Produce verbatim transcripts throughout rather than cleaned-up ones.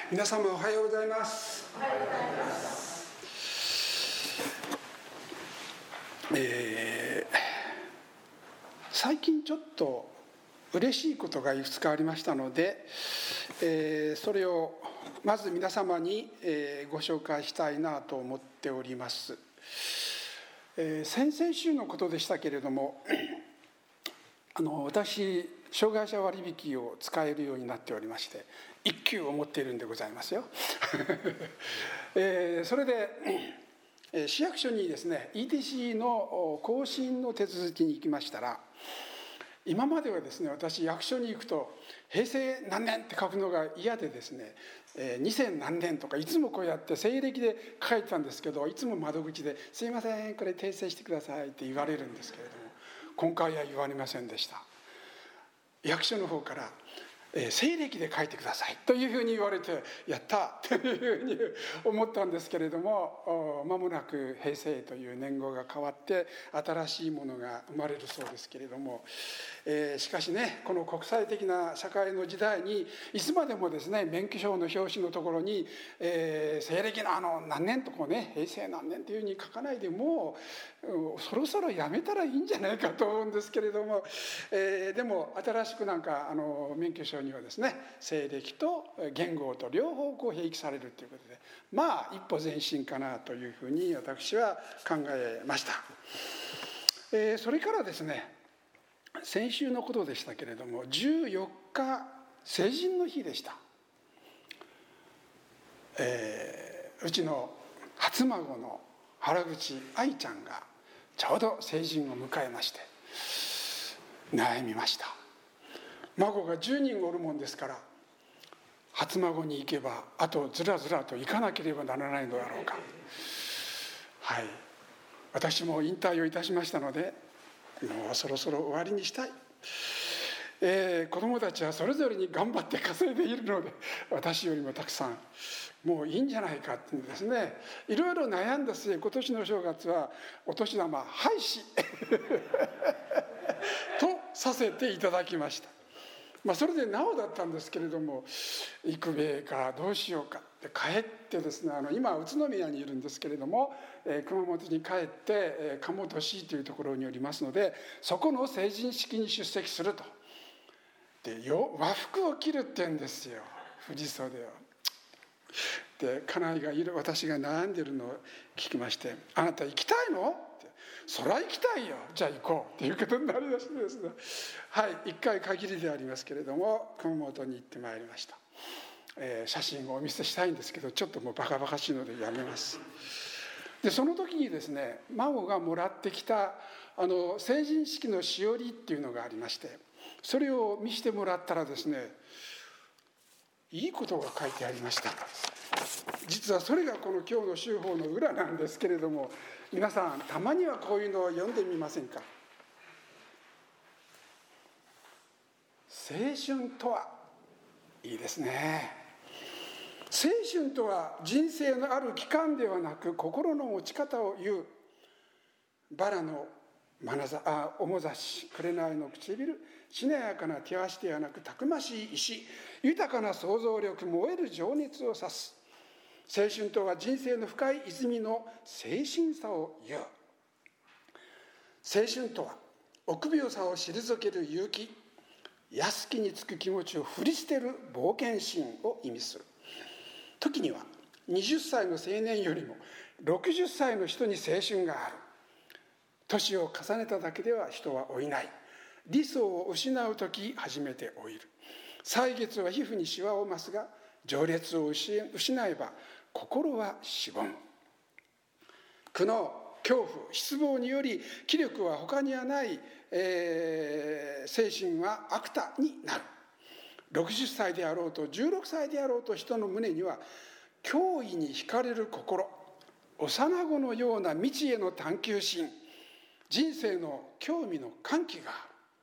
皆様おはようございます。 おはようございます。 えー、最近ちょっと嬉しいことがいくつかありましたので、えー、それをまず皆様に、えー、ご紹介したいなと思っております。えー、先々週のことでしたけれども、あの私障害者割引を使えるようになっておりまして、一級を持っているんでございますよ、えー、それで市役所にですね イーティーシー の更新の手続きに行きましたら、今まではですね、私役所に行くと平成何年って書くのが嫌でですね、にせん何年とかいつもこうやって西暦で書いてたんですけど、いつも窓口で「すいませんこれ訂正してください」って言われるんですけれども、今回は言われませんでした。役所の方からえー、西暦で書いてくださいというふうに言われて、やったというふうに思ったんですけれども、間もなく平成という年号が変わって新しいものが生まれるそうですけれども、えー、しかしね、この国際的な社会の時代にいつまでもですね、免許証の表紙のところに、えー、西暦のあの何年とかね、平成何年というふうに書かないで、もう、うん、そろそろやめたらいいんじゃないかと思うんですけれども、えー、でも新しくなんかあの免許証にはですね、西暦と元号と両方こう併記されるということで、まあ一歩前進かなというふうに私は考えました。えー、それからですね、先週のことでしたけれども、じゅうよっか成人の日でした。えー、うちの初孫の原口愛ちゃんがちょうど成人を迎えまして、悩みました。孫がじゅうにんおるもんですから、初孫に行けばあとずらずらと行かなければならないのだろうか。はい、私も引退をいたしましたので、もうそろそろ終わりにしたい。えー、子どもたちはそれぞれに頑張って稼いでいるので、私よりもたくさんもういいんじゃないかっていうんですね、いろいろ悩んだ末、今年の正月はお年玉廃止とさせていただきました。まあ、それでなおだったんですけれども、行くべかどうしようかで帰ってですね、あの今宇都宮にいるんですけれども、えー、熊本に帰って、えー、鴨本市というところにおりますので、そこの成人式に出席すると。でよ和服を着るって言うんですよ、振袖を。で家内がいる私が悩んでるのを聞きまして、あなた行きたいのって、そりゃ行きたいよ、じゃあ行こうということになりましてですね、はい、いっかい限りでありますけれども熊本に行ってまいりました。えー、写真をお見せしたいんですけど、ちょっともうバカバカしいのでやめます。でその時にですね、孫がもらってきたあの成人式のしおりっていうのがありまして、それを見せてもらったらですね、いいことが書いてありました。実はそれがこの今日の週報の裏なんですけれども、皆さんたまにはこういうのを読んでみませんか。青春とはいいですね。青春とは人生のある期間ではなく、心の持ち方を言う。バラの眼差あ面差し、紅の唇、しなやかな手足ではなくたくましい意志、豊かな想像力、燃える情熱を指す。青春とは人生の深い泉の精神さを言う。青春とは臆病さを退ける勇気、安きにつく気持ちを振り捨てる冒険心を意味する。時にははたちの青年よりもろくじゅっさいの人に青春がある。年を重ねただけでは人は老いない。理想を失う時初めて老いる。歳月は皮膚にシワを増すが、情熱を失えば心はしぼむ。苦悩、恐怖、失望により気力は他にはない、えー、精神は悪多になる。ろくじゅっさいであろうとじゅうろくさいであろうと、人の胸には驚異に惹かれる心、幼子のような未知への探求心、人生の興味の喚起がある。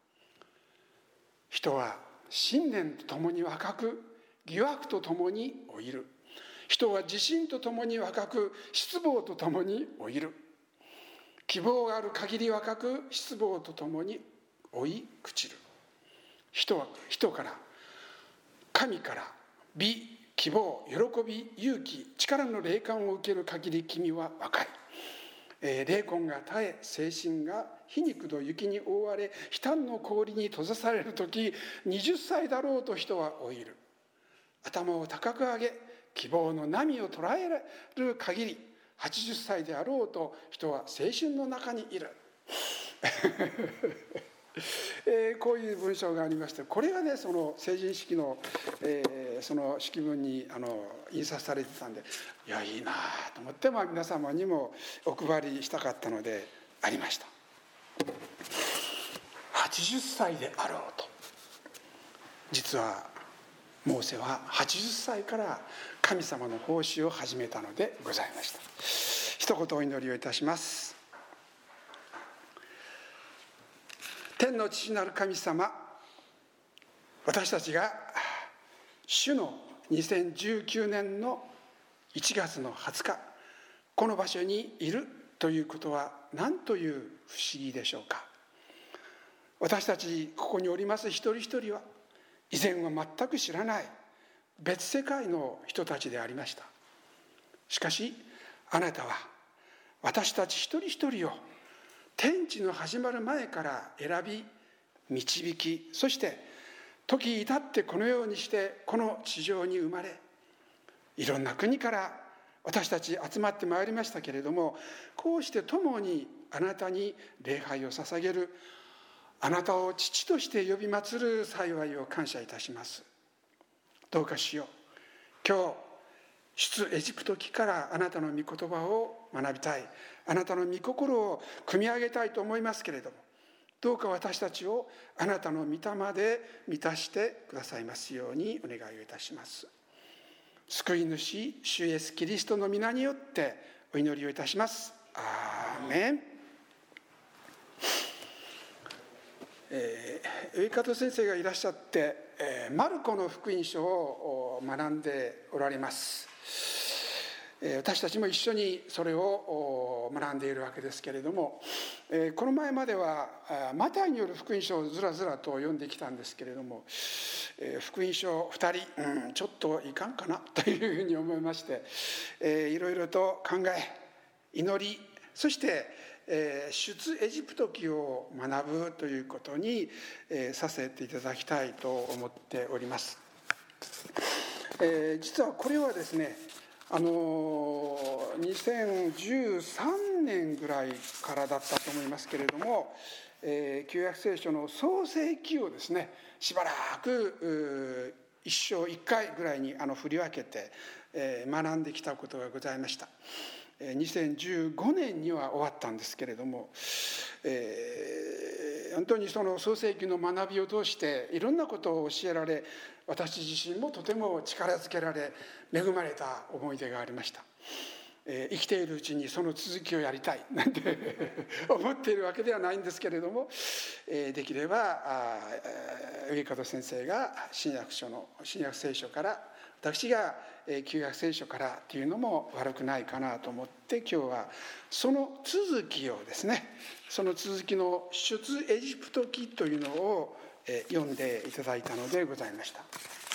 人は信念とともに若く、疑惑とともに老いる。人は自信とともに若く、失望とともに老いる。希望がある限り若く、失望とともに老い朽ちる。人は人から、神から美、 希望、喜び、勇気、力の霊感を受ける限り君は若い。えー、霊魂が絶え、精神が皮肉と雪に覆われ、悲嘆の氷に閉ざされる時、にじゅっさいだろうと人は老いる。頭を高く上げ、希望の波を捉える限り、はちじゅっさいであろうと人は青春の中にいる。えー、こういう文章がありまして、これがね、その成人式の、えー、その式文にあの印刷されてたんで、いやいいなと思って、まあ、皆様にもお配りしたかったのでありました。はちじゅっさいであろうと。実はモーセははちじゅっさいから神様の奉仕を始めたのでございました。一言お祈りをいたします。天の父なる神様、私たちが主のにせんじゅうきゅうねんのいちがつのはつか、この場所にいるということは何という不思議でしょうか。私たちここにおります一人一人は、以前は全く知らない別世界の人たちでありました。しかしあなたは私たち一人一人を天地の始まる前から選び導き、そして時至ってこのようにしてこの地上に生まれ、いろんな国から私たち集まってまいりましたけれども、こうして共にあなたに礼拝を捧げる、あなたを父として呼び祀る幸いを感謝いたします。どうかしよう、今日出エジプト記からあなたの御言葉を学びたい、あなたの御心を汲み上げたいと思いますけれども、どうか私たちをあなたの御霊で満たしてくださいますようにお願いをいたします。救い主主イエスキリストの皆によってお祈りをいたします。アーメン。えー、ウイカト先生がいらっしゃって、えー、マルコの福音書を学んでおられます。私たちも一緒にそれを学んでいるわけですけれども、この前まではマタイによる福音書をずらずらと読んできたんですけれども、福音書ふたり、うん、ちょっといかんかなというふうに思いまして、いろいろと考え、祈り、そして出エジプト記を学ぶということにさせていただきたいと思っております。実はこれはですね、あのにせんじゅうさんねんぐらいからだったと思いますけれども、えー、旧約聖書の創世記をですね、しばらく一生一回ぐらいにあの振り分けて、えー、学んできたことがございました。にせんじゅうごねんには終わったんですけれども、えー、本当にその創世記の学びを通していろんなことを教えられ、私自身もとても力づけられ恵まれた思い出がありました。えー、生きているうちにその続きをやりたいなんて思っているわけではないんですけれども、えー、できればウイカト先生が新約書の新約聖書から、私が旧約聖書からというのも悪くないかなと思って、今日はその続きをですね、その続きの出エジプト記というのを読んでいただいたのでございました。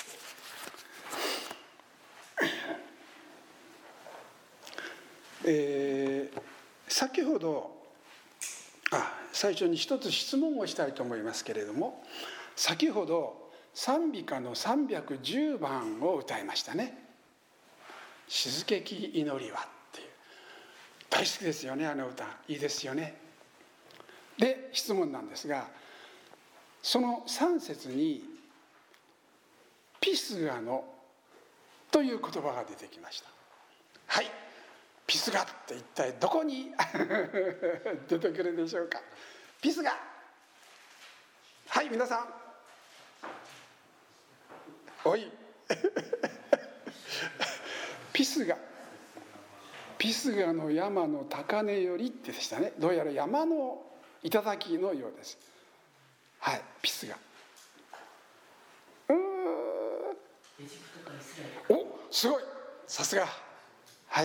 えー、先ほどあ最初に一つ質問をしたいと思いますけれども、先ほど賛美歌のさんびゃくじゅうばんを歌いましたね。静けき祈りはっていう、大好きですよね、あの歌。いいですよね。で、質問なんですが、そのさん節にピスガのという言葉が出てきました。はい、ピスガって一体どこに出てくるでしょうか。ピスガ、はい、皆さん、おいピスガ、ピスガの山の高根よりってでしたね。どうやら山の頂のようです。はい、ピスガ。うーお、すごい、さすが。はい、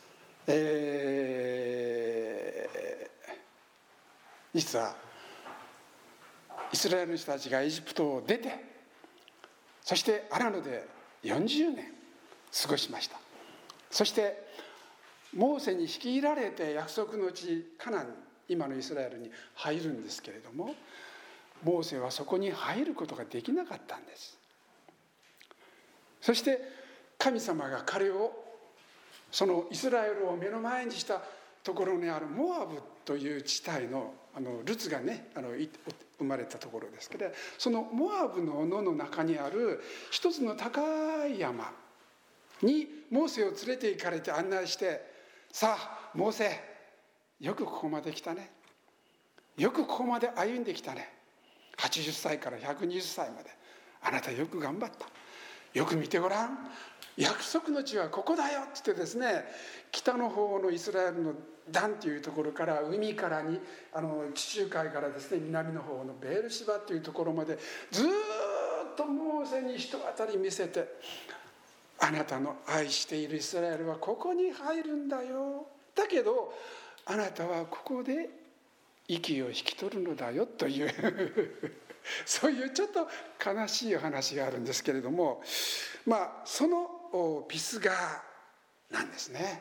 えー、実はイスラエルの人たちがエジプトを出て、そしてアラノでよんじゅうねん過ごしました。そしてモーセに率いられて約束の地カナン、今のイスラエルに入るんですけれども、モーセはそこに入ることができなかったんです。そして神様が彼をそのイスラエルを目の前にしたところにあるモアブという地帯の、あのルツがねあの生まれたところですけど、そのモアブの野の中にある一つの高い山にモーセを連れて行かれて案内して、さあモーセ、よくここまで来たね、よくここまで歩んできたね、はちじゅっさいからひゃくにじゅっさいまであなたよく頑張った、よく見てごらん、約束の地はここだよって言ってですね、北の方のイスラエルのダンというところから海からにあの地中海からですね南の方のベールシバというところまでずっとモーセに人当たり見せて、あなたの愛しているイスラエルはここに入るんだよ、だけどあなたはここで息を引き取るのだよというそういうちょっと悲しい話があるんですけれども、まあそのピスガなんですね。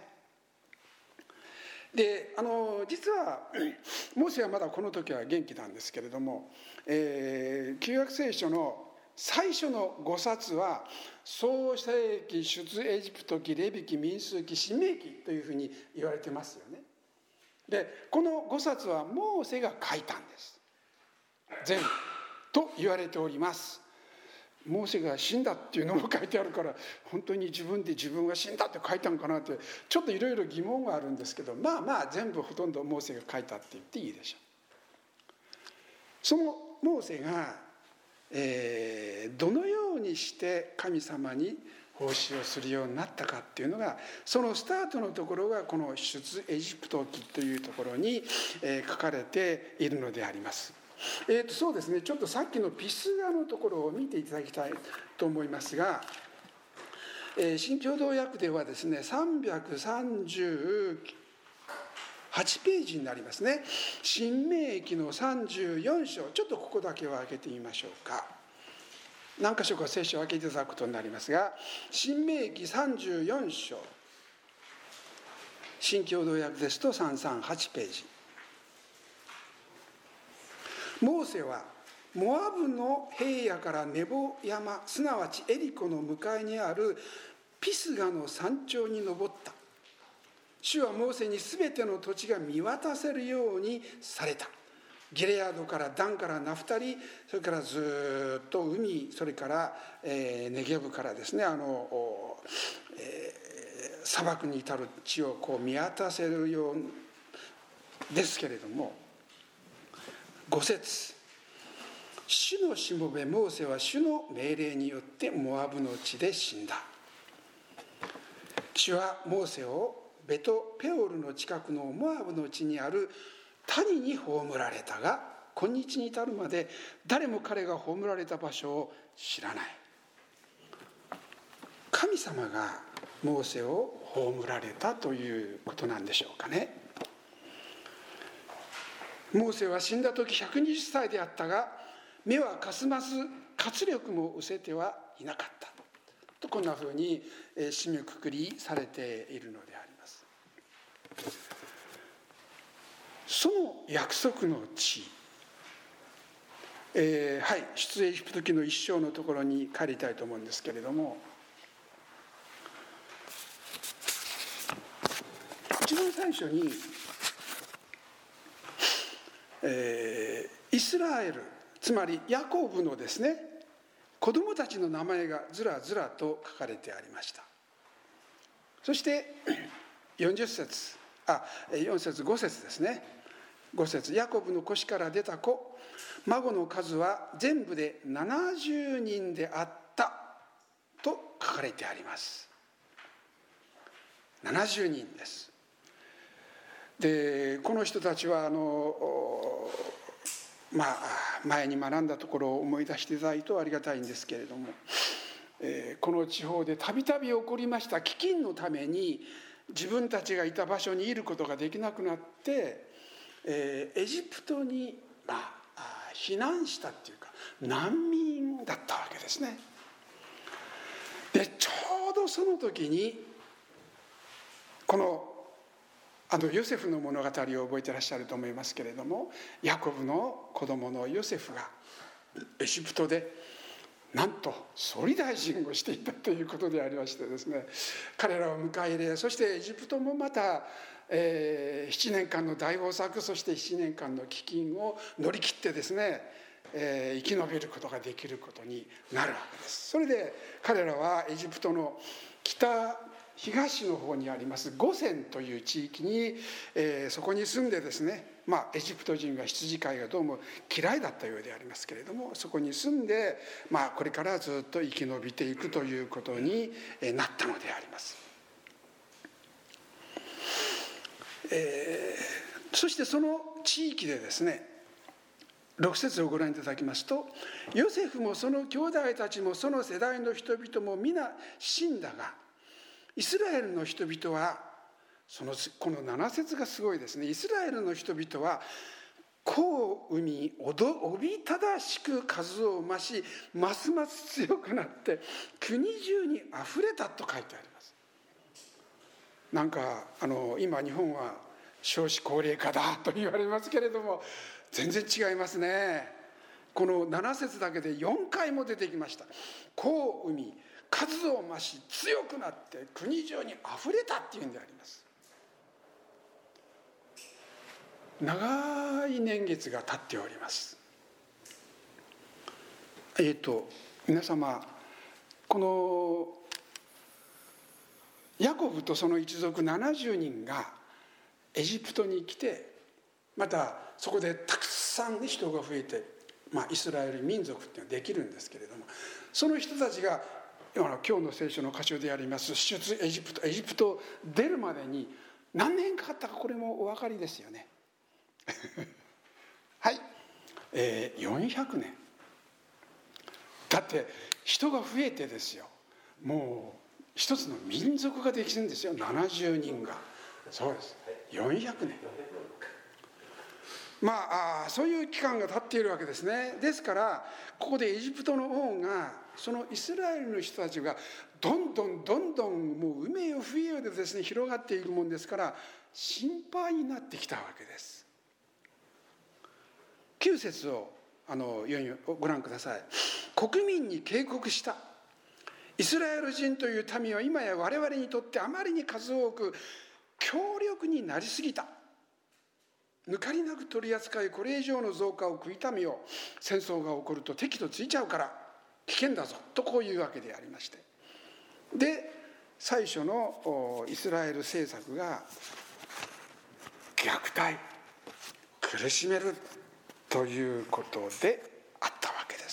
であの実はモーセはまだこの時は元気なんですけれども、えー、旧約聖書の最初のごさつは創世記、出エジプト記、レビ記、民数記、申命記というふうに言われてますよね。でこのごさつはモーセが書いたんです全部と言われております。モーセが死んだっていうのも書いてあるから、本当に自分で自分が死んだって書いたのかなってちょっといろいろ疑問があるんですけど、まあまあ全部ほとんどモーセが書いたって言っていいでしょう。そのモーセが、えー、どのようにして神様に奉仕をするようになったかっていうのが、そのスタートのところがこの出エジプト記というところに、えー、書かれているのであります。えー、とそうですね、ちょっとさっきのピスガのところを見ていただきたいと思いますが、えー、新共同訳ではですねさんびゃくさんじゅうはちページになりますね。申命記のさんじゅうよん章、ちょっとここだけを開けてみましょうか。何箇所か聖書を開けていただくことになりますが、申命記さんじゅうよん章、新共同訳ですとさんびゃくさんじゅうはちページ。モーセはモアブの平野からネボ山、すなわちエリコの向かいにあるピスガの山頂に登った。主はモーセにすべての土地が見渡せるようにされた。ギレアドからダンからナフタリ、それからずっと海、それから、えー、ネゲブからですね、あの、えー、砂漠に至る地をこう見渡せるようですけれども、ご節、主のしもべモーセは主の命令によってモアブの地で死んだ。主はモーセをベトペオルの近くのモアブの地にある谷に葬られたが、今日に至るまで誰も彼が葬られた場所を知らない。神様がモーセを葬られたということなんでしょうかね。モーセは死んだ時ひゃくにじゅっさいであったが、目はかすます活力も失せてはいなかったと、こんなふうに締めくくりされているのであります。その約束の地、えー、はい出エジプト記の一章のところに帰りたいと思うんですけれども、一番最初にえー、イスラエル、つまりヤコブのですね子供たちの名前がずらずらと書かれてありました。そしてよんじゅっ節、あよん節ご節ですね。ご節、ヤコブの腰から出た子孫の数は全部でななじゅうにんであったと書かれてあります。ななじゅうにんです。でこの人たちはあの、まあ、前に学んだところを思い出していただいてありがたいんですけれども、えー、この地方でたびたび起こりました飢饉のために自分たちがいた場所にいることができなくなって、えー、エジプトに、まあ、避難したっていうか難民だったわけですね。でちょうどその時にこのあのヨセフの物語を覚えてらっしゃると思いますけれども、ヤコブの子供のヨセフがエジプトでなんと総理大臣をしていたということでありましてですね、彼らを迎え入れ、そしてエジプトもまた、えー、ななねんかんの大豊作、そしてななねんかんの飢饉を乗り切ってですね、えー、生き延びることができることになるわけです。それで彼らはエジプトの北東の方にありますゴセンという地域に、えー、そこに住んでですね、まあ、エジプト人は羊飼いがどうも嫌いだったようでありますけれども、そこに住んで、まあ、これからずっと生き延びていくということになったのであります。えー、そしてその地域でですね、ろく節をご覧いただきますと、ヨセフもその兄弟たちもその世代の人々も皆死んだが、イスラエルの人々はそのこのなな節がすごいですね。イスラエルの人々は子を産みおびただしく数を増し、ますます強くなって国中にあふれたと書いてあります。なんかあの今日本は少子高齢化だと言われますけれども、全然違いますね。このなな節だけでよんかいも出てきました。子を産み数を増し強くなって国中にあふれたっていうんであります。長い年月が経っております。えっ、ー、と皆様、このヤコブとその一族ななじゅうにんがエジプトに来て、またそこでたくさん人が増えて、まあ、イスラエル民族っていうのができるんですけれども、その人たちが今日の聖書の箇所であります出エジプトエジプト出るまでに何年かかったか、これもお分かりですよねはい、えー、よんひゃくねん。だって人が増えてですよ、もう一つの民族ができるんですよ、ななじゅうにんが。そうです、よんひゃくねん。まあ、あそういう期間が経っているわけですね。ですからここでエジプトの王がそのイスラエルの人たちがどんどんどんどんもう海よ冬よでですね広がっていくもんですから、心配になってきたわけです。きゅう節をあのご覧ください。国民に警告した。イスラエル人という民は今や我々にとってあまりに数多く強力になりすぎた。抜かりなく取り扱い、これ以上の増加を食いためよう。戦争が起こると敵とついちゃうから危険だぞと、こういうわけでありまして、で最初のイスラエル政策が虐待、苦しめるということであったわけです。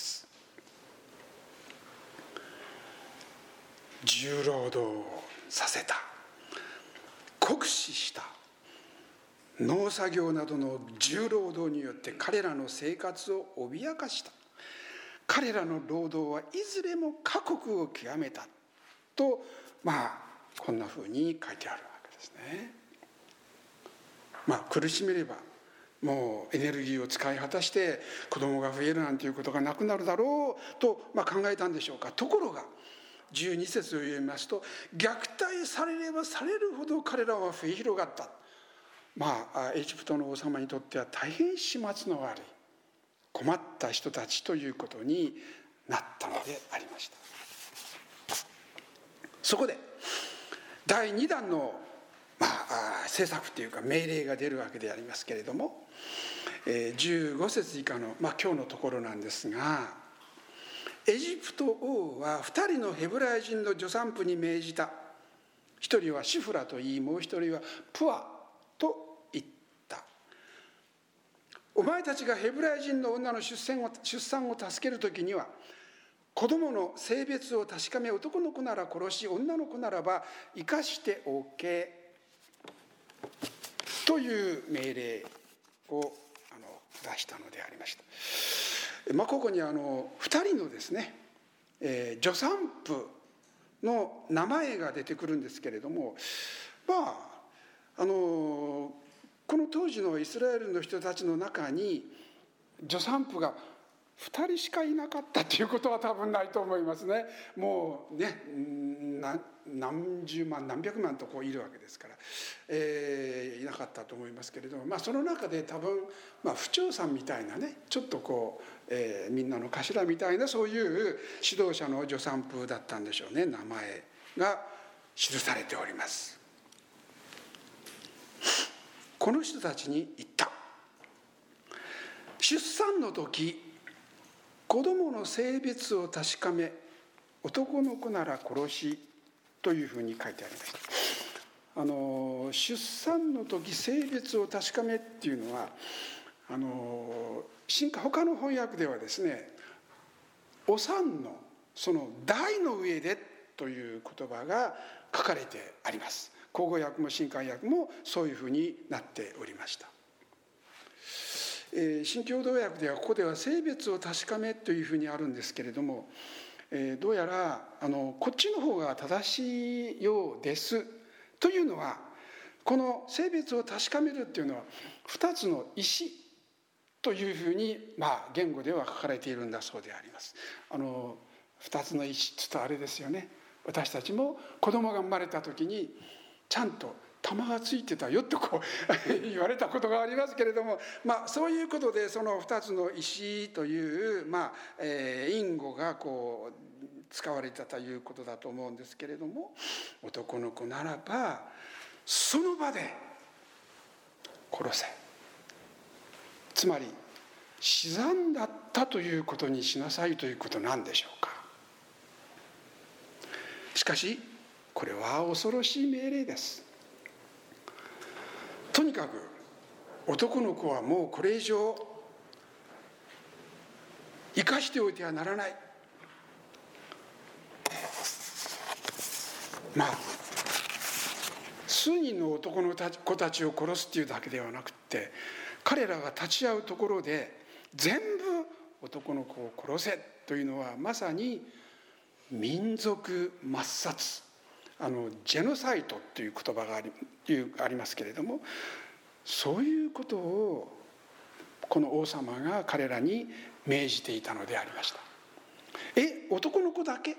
重労働をさせた、酷使した。農作業などの重労働によって彼らの生活を脅かした。彼らの労働はいずれも過酷を極めたと、まあこんなふうに書いてあるわけですね。まあ苦しめればもうエネルギーを使い果たして子供が増えるなんていうことがなくなるだろうと、まあ、考えたんでしょうか。ところがじゅうに節を読みますと、虐待されればされるほど彼らは増え広がった。まあエジプトの王様にとっては大変始末の悪い困った人たちということになったのでありました。そこでだいにだんの、まあ、政策というか命令が出るわけでありますけれども、じゅうご節以下の、まあ、今日のところなんですが、エジプト王はふたりのヘブライ人の助産婦に命じた。一人はシフラといい、もう一人はプアと言った。お前たちがヘブライ人の女の出産を、出産を助けるときには、子供の性別を確かめ、男の子なら殺し、女の子ならば生かしておけという命令をあの出したのでありました。まあ、ここにあのふたりのですね、えー、助産婦の名前が出てくるんですけれども、まああのこの当時のイスラエルの人たちの中に助産婦がふたりしかいなかったっていうことは多分ないと思いますね。もうね、何十万何百万とこういるわけですから、えー、いなかったと思いますけれども、まあ、その中で多分、まあ、府長さんみたいなね、ちょっとこう、えー、みんなの頭みたいなそういう指導者の助産婦だったんでしょうね。名前が記されております。この人たちに言った。出産の時、子供の性別を確かめ、男の子なら殺しというふうに書いてありました。あの出産の時性別を確かめっていうのは、あの新華他の翻訳ではですね、お産のその台の上でという言葉が書かれてあります。口語訳も新漢訳もそういうふうになっておりました。えー、新共同訳ではここでは性別を確かめというふうにあるんですけれども、えー、どうやらあのこっちの方が正しいようですというのは、この性別を確かめるっていうのはふたつの意思というふうに、まあ、言語では書かれているんだそうであります。あのふたつの意思って言うとあれですよね。私たちも子供が生まれた時にちゃんと玉がついてたよってこう言われたことがありますけれども、まあ、そういうことでそのふたつの意思という、まあえー、隠語がこう使われたということだと思うんですけれども、男の子ならばその場で殺せ、つまり死産だったということにしなさいということなんでしょうか。しかしこれは恐ろしい命令です。とにかく男の子はもうこれ以上生かしておいてはならない。まあ数人の男の子たちを殺すっていうだけではなくって、彼らが立ち会うところで全部男の子を殺せというのはまさに民族抹殺、あのジェノサイトという言葉があ り, ありますけれども、そういうことをこの王様が彼らに命じていたのでありました。え、男の子だけ？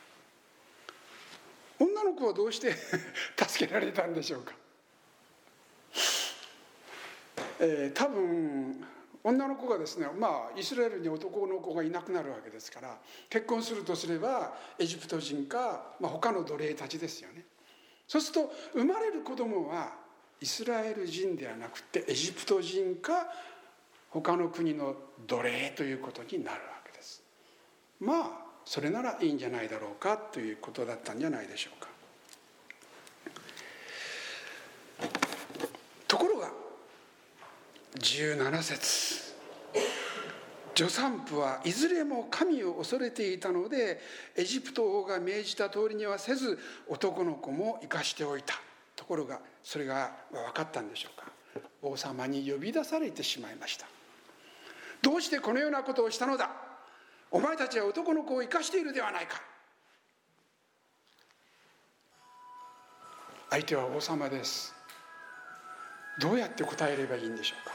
女の子はどうして助けられたんでしょうか。えー、多分女の子がですね、まあイスラエルに男の子がいなくなるわけですから、結婚するとすればエジプト人か、まあ、他の奴隷たちですよね。そうすると生まれる子供はイスラエル人ではなくてエジプト人か他の国の奴隷ということになるわけです。まあそれならいいんじゃないだろうかということだったんじゃないでしょうか。ところがじゅうなな節、助産婦はいずれも神を恐れていたので、エジプト王が命じた通りにはせず男の子も生かしておいた。ところがそれが分かったんでしょうか。王様に呼び出されてしまいました。どうしてこのようなことをしたのだ。お前たちは男の子を生かしているではないか。相手は王様です。どうやって答えればいいんでしょうか。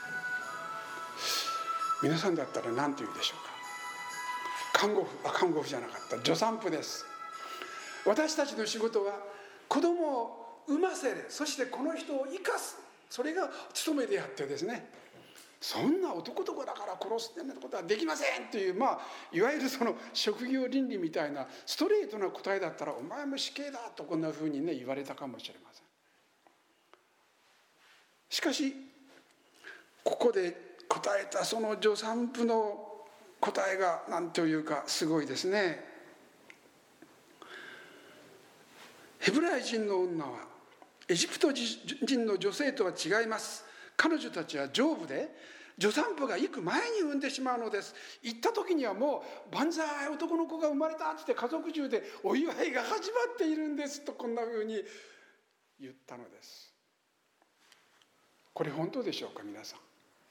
皆さんだったら何と言うでしょうか。看護婦、あ、看護婦じゃなかった、助産婦です。私たちの仕事は子供を産ませる、そしてこの人を生かす、それが務めであってですね、そんな男と子だから殺すってことはできませんという、まあいわゆるその職業倫理みたいなストレートな答えだったら、お前も死刑だとこんなふうにね言われたかもしれません。しかしここで答えたその助産婦の答えが何というかすごいですね。ヘブライ人の女はエジプト人の女性とは違います。彼女たちは丈夫で、助産婦が行く前に産んでしまうのです。行った時にはもう万歳、男の子が生まれたって家族中でお祝いが始まっているんですと、こんなふうに言ったのです。これ本当でしょうか皆さん。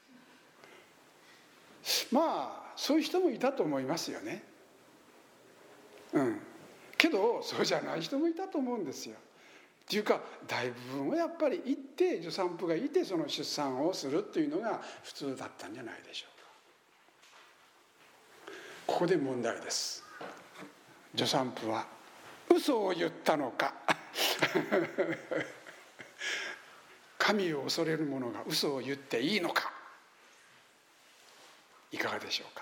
まあそういう人もいたと思いますよね。うんけどそうじゃない人もいたと思うんですよ。っていうか大部分はやっぱり行って助産婦がいてその出産をするっていうのが普通だったんじゃないでしょこで問題です。助産婦は嘘を言ったのか神を恐れる者が嘘を言っていいのか、いかがでしょうか。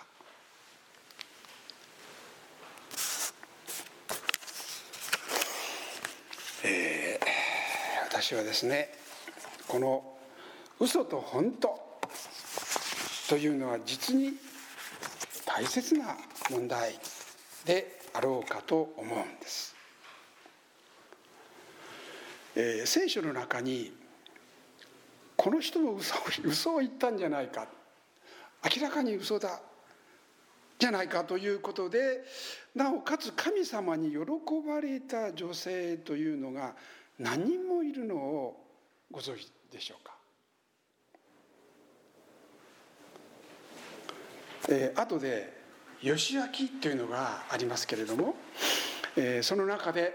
えー、私はですね、この嘘と本当というのは実に大切な問題であろうかと思うんです。えー、聖書の中にこの人も 嘘, 嘘を言ったんじゃないか、明らかに嘘だじゃないかということで、なおかつ神様に喜ばれた女性というのが何人もいるのをご存知でしょうか。えー、後で義明というのがありますけれども、えー、その中で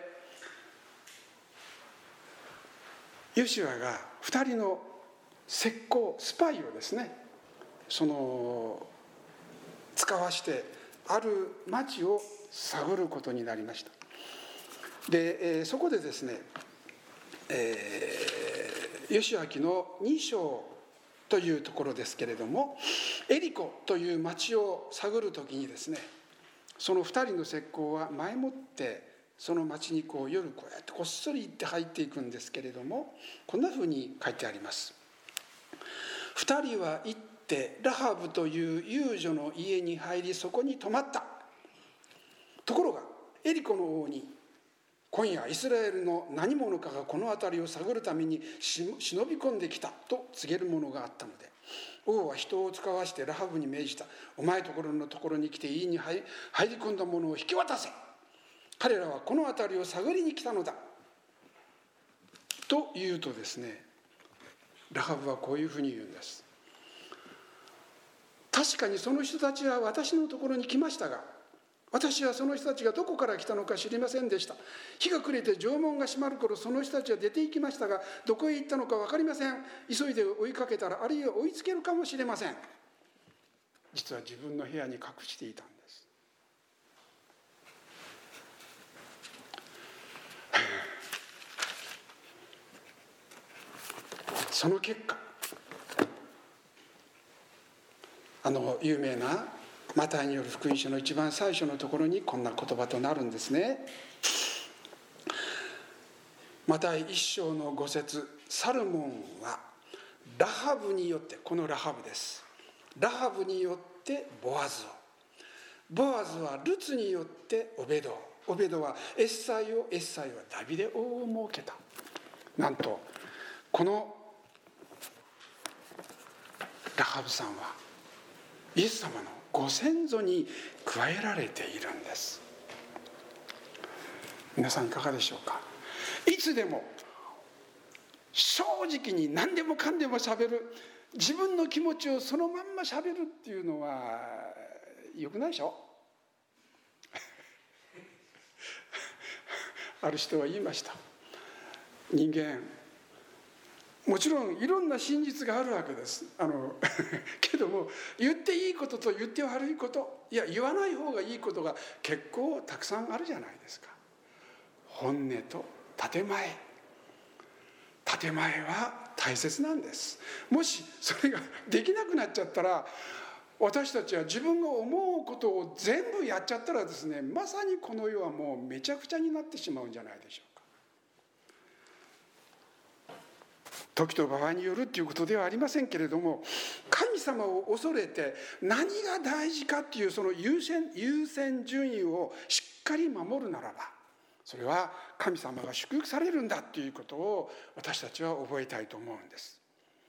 ヨシュアがふたりの石膏スパイをですね、その使わしてある町を探ることになりました。で、えー、そこでですね、えー、ヨシュアのに章というところですけれども、エリコという町を探る時にですね、そのふたりの石膏は前もってその町にこう夜こうやってこっそり行って入っていくんですけれども、こんなふうに書いてあります。ふたりは行ってラハブという遊女の家に入り、そこに泊まった。ところがエリコの王に、今夜イスラエルの何者かがこの辺りを探るために忍び込んできたと告げるものがあったので、王は人を使わしてラハブに命じた。お前ところのところに来て家に入り込んだ者を引き渡せ。彼らはこの辺りを探りに来たのだと言うとですね、ラハブはこういうふうに言うんです。確かにその人たちは私のところに来ましたが、私はその人たちがどこから来たのか知りませんでした。日が暮れて城門が閉まる頃、その人たちは出て行きましたが、どこへ行ったのか分かりません。急いで追いかけたら、あるいは追いつけるかもしれません。実は自分の部屋に隠していたんです。その結果、あの有名なマタイによる福音書の一番最初のところにこんな言葉となるんですね。マタイ一章の五節、サルモンはラハブによって、このラハブです、ラハブによってボアズを、ボアズはルツによってオベドを、オベドはエッサイを、エッサイはダビデ王を設けた。なんとこのラハブさんはイエス様のご先祖に加えられているんです。皆さんいかがでしょうか。いつでも正直に何でもかんでもしゃべる、自分の気持ちをそのまんましゃべるっていうのはよくないでしょある人は言いました。人間もちろんいろんな真実があるわけです。あのけども、言っていいことと言って悪いこと、いや言わない方がいいことが結構たくさんあるじゃないですか。本音と建前、建前は大切なんです。もしそれができなくなっちゃったら、私たちは自分が思うことを全部やっちゃったらですね、まさにこの世はもうめちゃくちゃになってしまうんじゃないでしょうか。時と場合によるということではありませんけれども、神様を恐れて何が大事かっていうその優先、優先順位をしっかり守るならば、それは神様が祝福されるんだということを私たちは覚えたいと思うんです。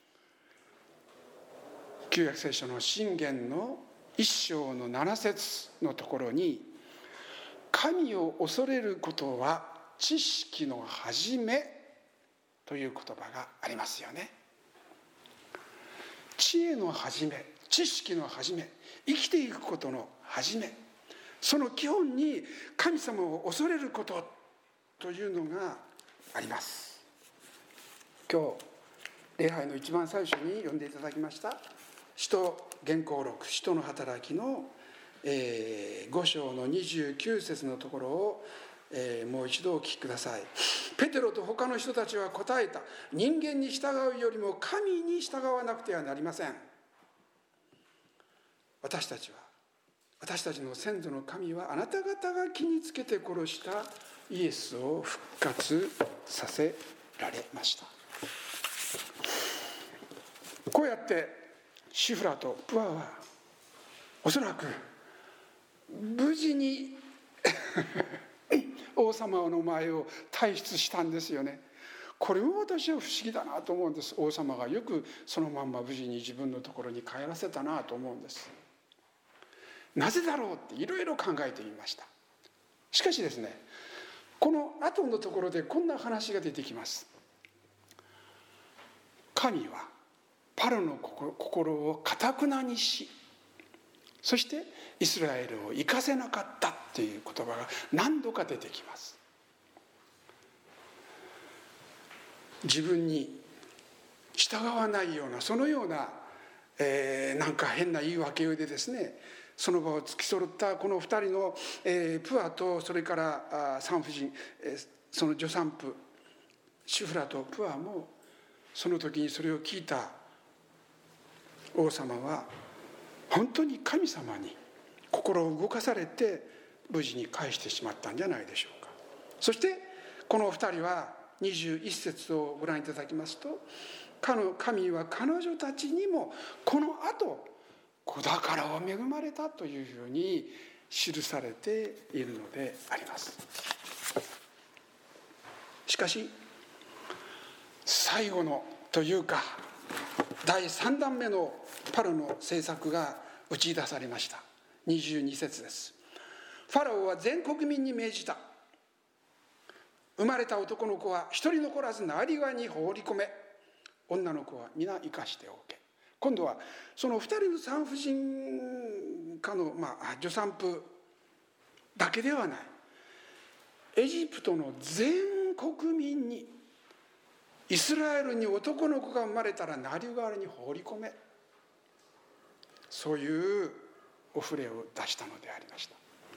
旧約聖書の箴言の一章の七節のところに、神を恐れることは知識の始めという言葉がありますよね。知恵の始め、知識の始め、生きていくことの始め、その基本に神様を恐れることというのがあります。今日礼拝の一番最初に読んでいただきました使徒言行録、使徒の働きのえー、ご章のにじゅうきゅう節のところを、えー、もう一度お聞きください。ペテロと他の人たちは答えた。人間に従うよりも神に従わなくてはなりません。私たちは私たちの先祖の神はあなた方が気につけて殺したイエスを復活させられました。こうやってシフラとプアはおそらく無事に王様の前を退出したんですよね。これも私は不思議だなと思うんです。王様がよくそのまんま無事に自分のところに帰らせたなと思うんです。なぜだろうっていろいろ考えてみました。しかしですね、この後のところでこんな話が出てきます。神はパロの心を堅くなにし、そしてイスラエルを行かせなかったっていう言葉が何度か出てきます。自分に従わないようなそのような、えー、なんか変な言い訳でですね、その場を突き揃ったこの二人の、えー、プアとそれから産婦人、えー、その助産婦シュフラとプアもその時にそれを聞いた王様は本当に神様に心を動かされて無事に返してしまったんじゃないでしょうか。そしてこの二人はにじゅういち節をご覧いただきますと、神は彼女たちにもこの後子宝を恵まれたというふうに記されているのであります。しかし最後のというかだいさんだんめのパロの政策が打ち出されました。にじゅうに節です。ファラオは全国民に命じた。生まれた男の子は一人残らず成川に放り込め、女の子は皆生かしておけ。今度はその二人の産婦人科の、まあ、助産婦だけではない、エジプトの全国民に、イスラエルに男の子が生まれたらナイル川に放り込め、そういうお触れを出したのでありました。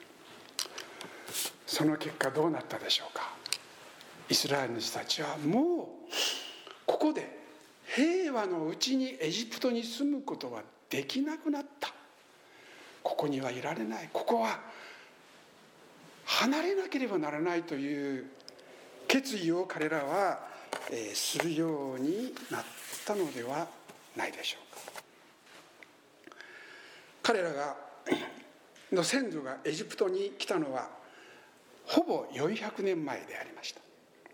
その結果どうなったでしょうか。イスラエルの人たちはもうここで平和のうちにエジプトに住むことはできなくなった。ここにはいられない、ここは離れなければならないという決意を彼らはするようになったのではないでしょうか。彼らがの先祖がエジプトに来たのはほぼよんひゃくねんまえでありました。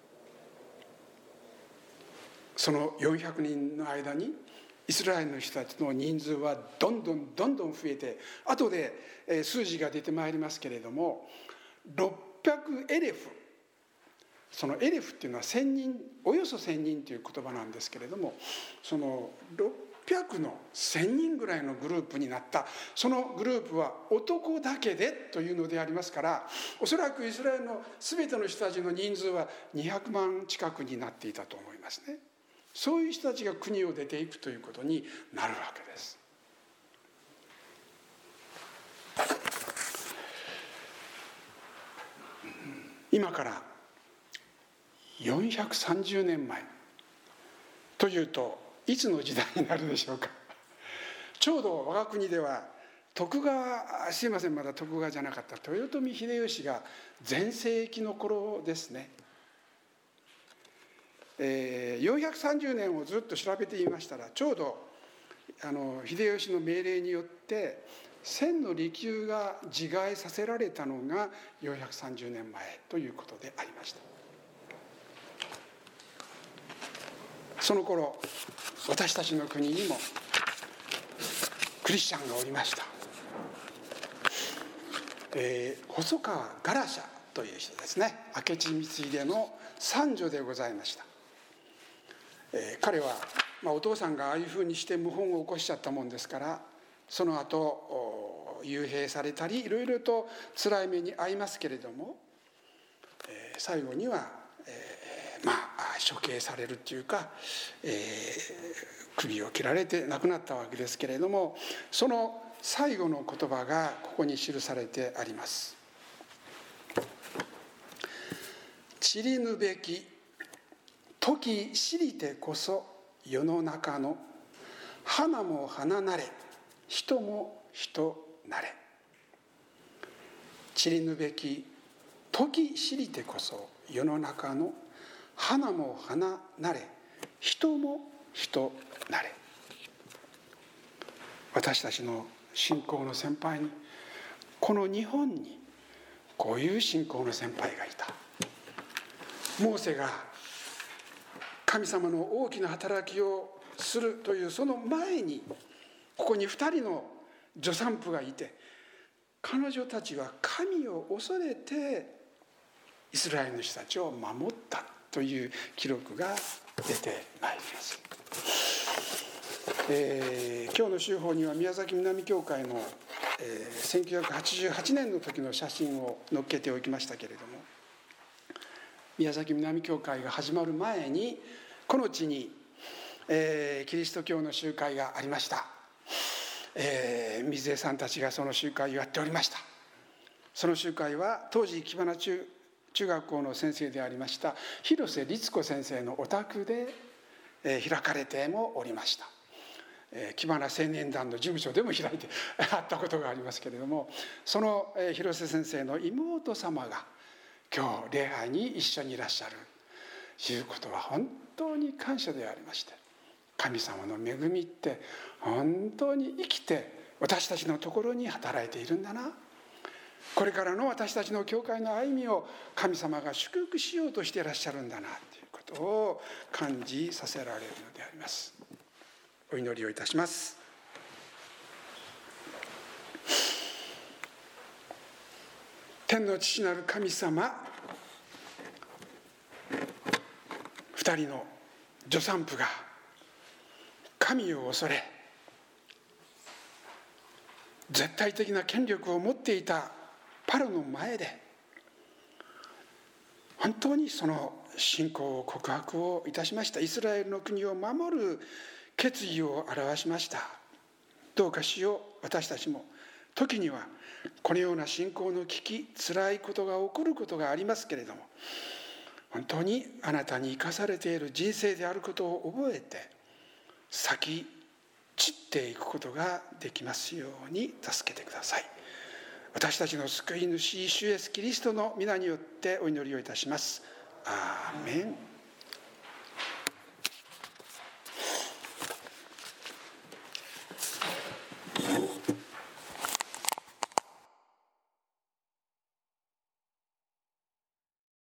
そのよんひゃくにんの間にイスラエルの人たちの人数はどんどんどんどん増えて、後で数字が出てまいりますけれども、ろっぴゃくエレフ、そのエレフっていうのは千人、およそ千人という言葉なんですけれども、そのろっぴゃくの千人ぐらいのグループになった。そのグループは男だけでというのでありますから、おそらくイスラエルの全ての人たちの人数はにひゃくまん近くになっていたと思いますね。そういう人たちが国を出ていくということになるわけです。今からよんひゃくさんじゅうねんまえというといつの時代になるでしょうか。ちょうど我が国では徳川すいませんまだ徳川じゃなかった豊臣秀吉が全盛期の頃ですね。えー、よんひゃくさんじゅうねんをずっと調べてみましたら、ちょうどあの秀吉の命令によって千の利休が自害させられたのがよんひゃくさんじゅうねんまえということでありました。その頃私たちの国にもクリスチャンがおりました。えー、細川ガラシャという人ですね。明智光秀の三女でございました。えー、彼は、まあ、お父さんがああいうふうにして謀反を起こしちゃったもんですから、その後幽閉されたりいろいろと辛い目に遭いますけれども、えー、最後には、えー、まあ処刑されるっていうか、えー、首を切られて亡くなったわけですけれども、その最後の言葉がここに記されてあります。知りぬべき時知りてこそ世の中の花も花なれ、人も人なれ。知りぬべき時知りてこそ世の中の花も花なれ、人も人なれ。私たちの信仰の先輩に、この日本にこういう信仰の先輩がいた。モーセが神様の大きな働きをするというその前に、ここにふたりの助産婦がいて、彼女たちは神を恐れてイスラエルの人たちを守ったという記録が出てまいります。えー、今日の週報には宮崎南教会の、えー、せんきゅうひゃくはちじゅうはちねんの時の写真を載っけておきましたけれども、宮崎南教会が始まる前にこの地に、えー、キリスト教の集会がありました。えー、水江さんたちがその集会をやっておりました。その集会は当時木花中中学校の先生でありました広瀬律子先生のお宅で、えー、開かれてもおりました。えー、木花青年団の事務所でも開いてあったことがありますけれども、その、えー、広瀬先生の妹様が今日礼拝に一緒にいらっしゃるということは本当に感謝でありまして、神様の恵みって本当に生きて私たちのところに働いているんだな、これからの私たちの教会の歩みを神様が祝福しようとしていらっしゃるんだなということを感じさせられるのであります。お祈りをいたします。天の父なる神様、二人の助産婦が神を恐れ絶対的な権力を持っていたパロの前で本当にその信仰を告白をいたしました。イスラエルの国を守る決意を表しました。どうかしよう、私たちも時にはこのような信仰の危機、辛いことが起こることがありますけれども、本当にあなたに生かされている人生であることを覚えて先散っていくことができますように助けてください。私たちの救い主主イエスキリストの皆によってお祈りをいたします。アーメン。